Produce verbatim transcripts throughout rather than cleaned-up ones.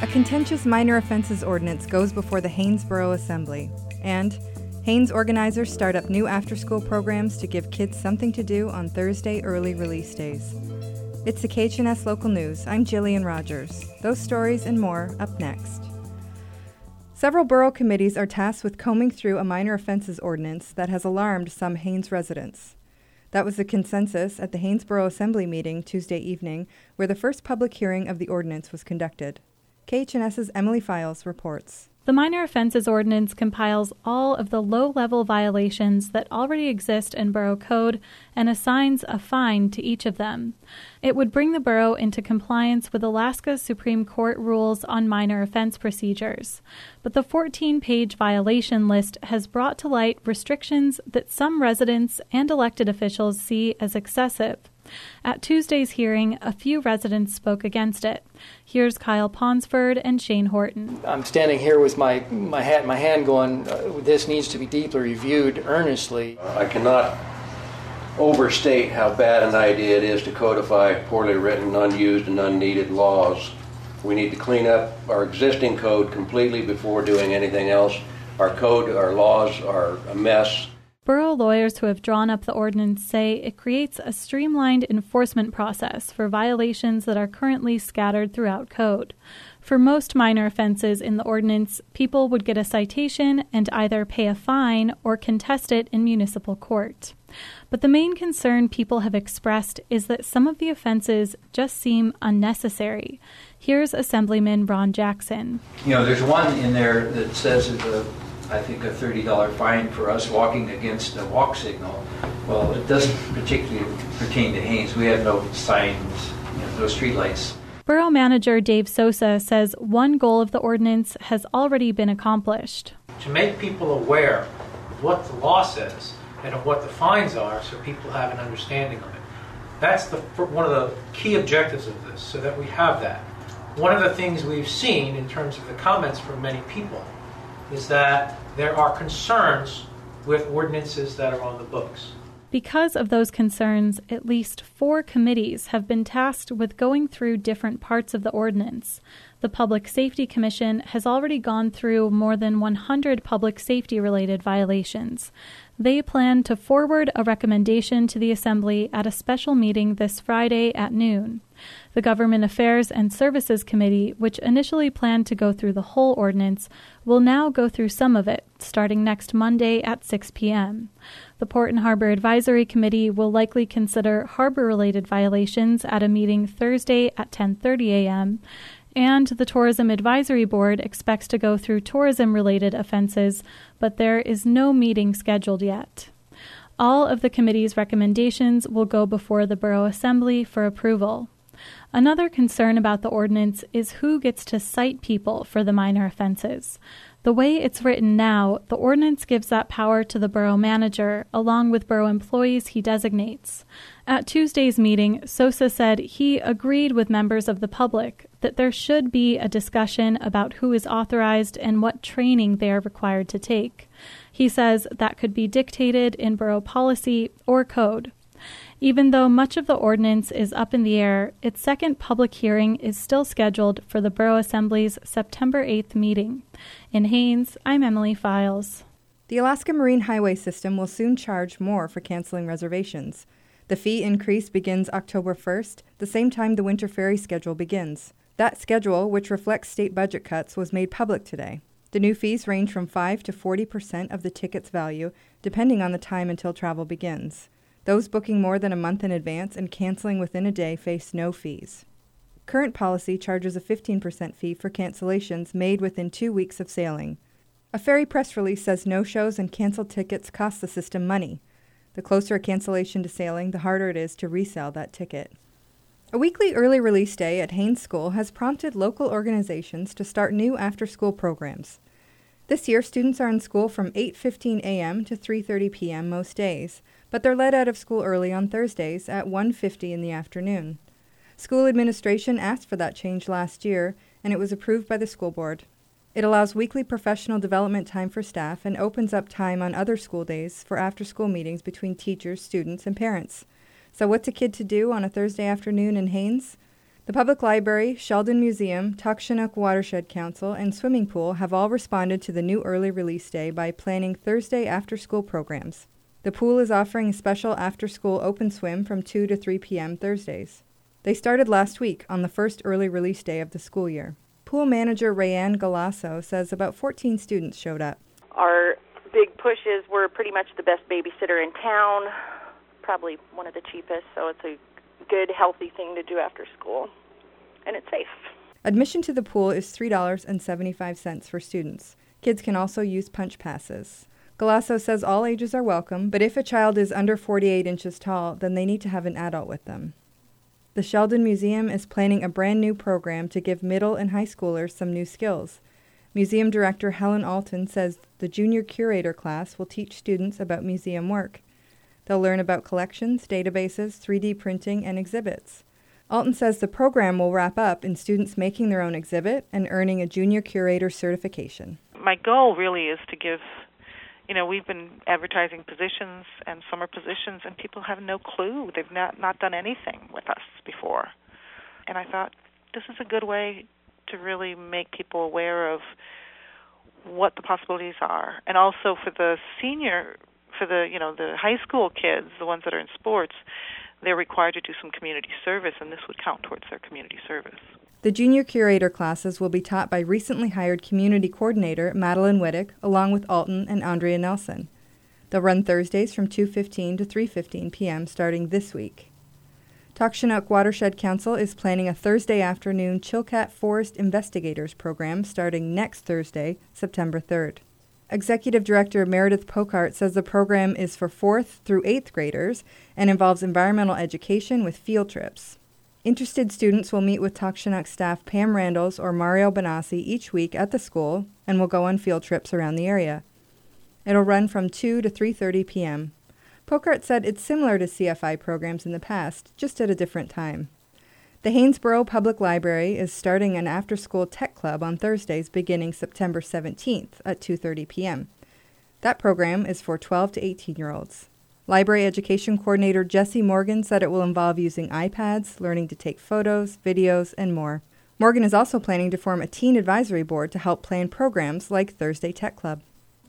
contentious minor offenses ordinance goes before the Haines Borough Assembly, and Haines organizers start up new after-school programs to give kids something to do on Thursday early release days. It's the K H N S Local News. I'm Jillian Rogers. Those stories and more up next. Several borough committees are tasked with combing through a minor offenses ordinance that has alarmed some Haines residents. That was the consensus at the Haines Borough Assembly meeting Tuesday evening, where the first public hearing of the ordinance was conducted. KHNS's Emily Files reports. The minor offenses ordinance compiles all of the low-level violations that already exist in Borough Code and assigns a fine to each of them. It would bring the borough into compliance with Alaska's Supreme Court rules on minor offense procedures. But the fourteen-page violation list has brought to light restrictions that some residents and elected officials see as excessive. At Tuesday's hearing, a few residents spoke against it. Here's Kyle Ponsford and Shane Horton. I'm standing here with my, my hat in my hand going, uh, this needs to be deeply reviewed earnestly. I cannot overstate how bad an idea it is to codify poorly written, unused, and unneeded laws. We need to clean up our existing code completely before doing anything else. Our code, our laws are a mess. Borough lawyers who have drawn up the ordinance say it creates a streamlined enforcement process for violations that are currently scattered throughout code. For most minor offenses in the ordinance, people would get a citation and either pay a fine or contest it in municipal court. But the main concern people have expressed is that some of the offenses just seem unnecessary. Here's Assemblyman Ron Jackson. You know, there's one in there that says that the I think a thirty dollars fine for us walking against a walk signal. Well, it doesn't particularly pertain to Haines. We have no signs, you know, no streetlights. Borough Manager Dave Sosa says one goal of the ordinance has already been accomplished. To make people aware of what the law says and of what the fines are so people have an understanding of it. That's the one of the key objectives of this, so that we have that. One of the things we've seen in terms of the comments from many people is that there are concerns with ordinances that are on the books. Because of those concerns, at least four committees have been tasked with going through different parts of the ordinance. The Public Safety Commission has already gone through more than one hundred public safety-related violations. They plan to forward a recommendation to the Assembly at a special meeting this Friday at noon. The Government Affairs and Services Committee, which initially planned to go through the whole ordinance, will now go through some of it, starting next Monday at six p.m. The Port and Harbor Advisory Committee will likely consider harbor-related violations at a meeting Thursday at ten thirty a.m., and the Tourism Advisory Board expects to go through tourism-related offenses, but there is no meeting scheduled yet. All of the committee's recommendations will go before the Borough Assembly for approval. Another concern about the ordinance is who gets to cite people for the minor offenses. The way it's written now, the ordinance gives that power to the borough manager, along with borough employees he designates. At Tuesday's meeting, Sosa said he agreed with members of the public that there should be a discussion about who is authorized and what training they are required to take. He says that could be dictated in borough policy or code. Even though much of the ordinance is up in the air, its second public hearing is still scheduled for the Borough Assembly's September eighth meeting. In Haines, I'm Emily Files. The Alaska Marine Highway System will soon charge more for canceling reservations. The fee increase begins October first, the same time the winter ferry schedule begins. That schedule, which reflects state budget cuts, was made public today. The new fees range from five to forty percent of the ticket's value, depending on the time until travel begins. Those booking more than a month in advance and canceling within a day face no fees. Current policy charges a fifteen percent fee for cancellations made within two weeks of sailing. A ferry press release says no-shows and canceled tickets cost the system money. The closer a cancellation to sailing, the harder it is to resell that ticket. A weekly early release day at Haines School has prompted local organizations to start new after-school programs. This year, students are in school from eight fifteen a.m. to three thirty p.m. most days, but they're let out of school early on Thursdays at one fifty in the afternoon. School administration asked for that change last year, and it was approved by the school board. It allows weekly professional development time for staff and opens up time on other school days for after-school meetings between teachers, students, and parents. So what's a kid to do on a Thursday afternoon in Haines? The Public Library, Sheldon Museum, Tuckshannock Watershed Council, and Swimming Pool have all responded to the new early release day by planning Thursday after-school programs. The pool is offering a special after-school open swim from two to three p.m. Thursdays. They started last week on the first early release day of the school year. Pool manager Rayanne Galasso says about fourteen students showed up. Our big pushes were pretty much the best babysitter in town, probably one of the cheapest, so it's a good, healthy thing to do after school, and it's safe. Admission to the pool is three dollars and seventy-five cents for students. Kids can also use punch passes. Galasso says all ages are welcome, but if a child is under forty-eight inches tall, then they need to have an adult with them. The Sheldon Museum is planning a brand new program to give middle and high schoolers some new skills. Museum Director Helen Alton says the junior curator class will teach students about museum work. They'll learn about collections, databases, three D printing, and exhibits. Alton says the program will wrap up in students making their own exhibit and earning a junior curator certification. My goal really is to give, you know, we've been advertising positions and summer positions, and people have no clue. They've not, not done anything with us before. And I thought, this is a good way to really make people aware of what the possibilities are. And also for the senior, for the, you know, the high school kids, the ones that are in sports, they're required to do some community service, and this would count towards their community service. The junior curator classes will be taught by recently hired community coordinator Madeline Wittick, along with Alton and Andrea Nelson. They'll run Thursdays from two fifteen to three fifteen p.m. starting this week. Tuckshannock Watershed Council is planning a Thursday afternoon Chilkat Forest Investigators program starting next Thursday, September third. Executive Director Meredith Pokart says the program is for fourth through eighth graders and involves environmental education with field trips. Interested students will meet with Tuckshannock staff Pam Randalls or Mario Benassi each week at the school and will go on field trips around the area. It'll run from two to three thirty p.m. Pokart said it's similar to C F I programs in the past, just at a different time. The Haynesboro Public Library is starting an after-school tech club on Thursdays beginning September seventeenth at two thirty p.m. That program is for twelve to eighteen-year-olds. Library Education Coordinator Jesse Morgan said it will involve using iPads, learning to take photos, videos, and more. Morgan is also planning to form a teen advisory board to help plan programs like Thursday Tech Club.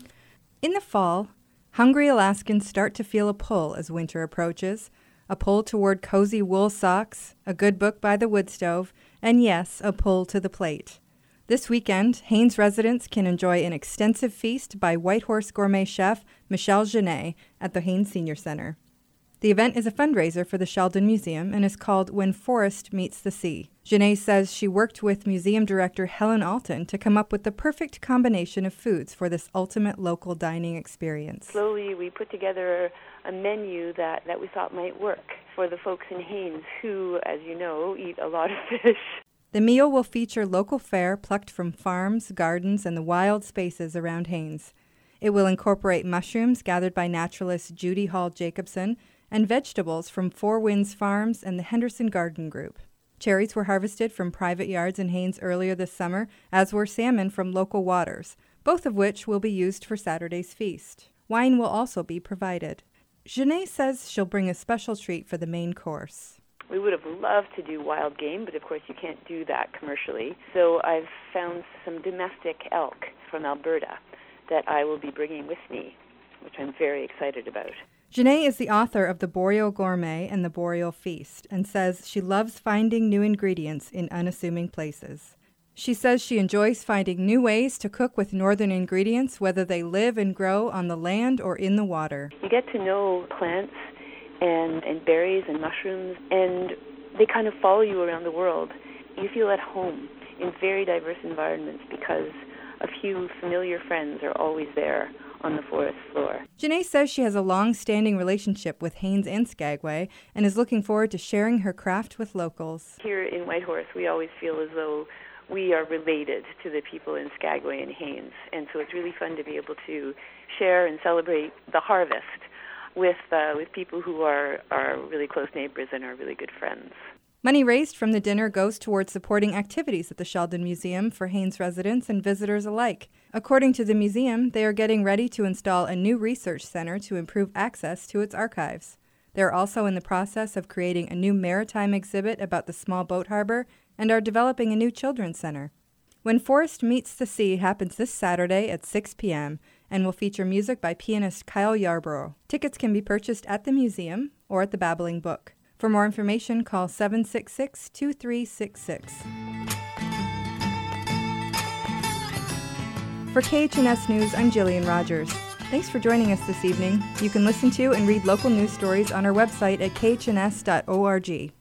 In the fall, hungry Alaskans start to feel a pull as winter approaches, a pull toward cozy wool socks, a good book by the wood stove, and yes, a pull to the plate. This weekend, Haines residents can enjoy an extensive feast by Whitehorse gourmet chef Michelle Genet at the Haines Senior Center. The event is a fundraiser for the Sheldon Museum and is called When Forest Meets the Sea. Genet says she worked with museum director Helen Alton to come up with the perfect combination of foods for this ultimate local dining experience. Slowly, we put together a menu that, that we thought might work for the folks in Haines who, as you know, eat a lot of fish. The meal will feature local fare plucked from farms, gardens, and the wild spaces around Haines. It will incorporate mushrooms gathered by naturalist Judy Hall Jacobson and vegetables from Four Winds Farms and the Henderson Garden Group. Cherries were harvested from private yards in Haines earlier this summer, as were salmon from local waters, both of which will be used for Saturday's feast. Wine will also be provided. Genet says she'll bring a special treat for the main course. We would have loved to do wild game, but of course you can't do that commercially. So I've found some domestic elk from Alberta that I will be bringing with me, which I'm very excited about. Genet is the author of The Boreal Gourmet and The Boreal Feast and says she loves finding new ingredients in unassuming places. She says she enjoys finding new ways to cook with northern ingredients, whether they live and grow on the land or in the water. You get to know plants and, and berries and mushrooms, and they kind of follow you around the world. You feel at home in very diverse environments because a few familiar friends are always there on the forest floor. Genet says she has a long-standing relationship with Haines and Skagway and is looking forward to sharing her craft with locals. Here in Whitehorse, we always feel as though we are related to the people in Skagway and Haines, and so it's really fun to be able to share and celebrate the harvest with uh, with people who are, are really close neighbors and are really good friends. Money raised from the dinner goes towards supporting activities at the Sheldon Museum for Haines residents and visitors alike. According to the museum, they are getting ready to install a new research center to improve access to its archives. They're also in the process of creating a new maritime exhibit about the small boat harbor and are developing a new children's center. When Forest Meets the Sea happens this Saturday at six p.m. and will feature music by pianist Kyle Yarborough. Tickets can be purchased at the museum or at the Babbling Book. For more information, call seven six six, two three six six. For K H N S News, I'm Jillian Rogers. Thanks for joining us this evening. You can listen to and read local news stories on our website at k h n s dot org.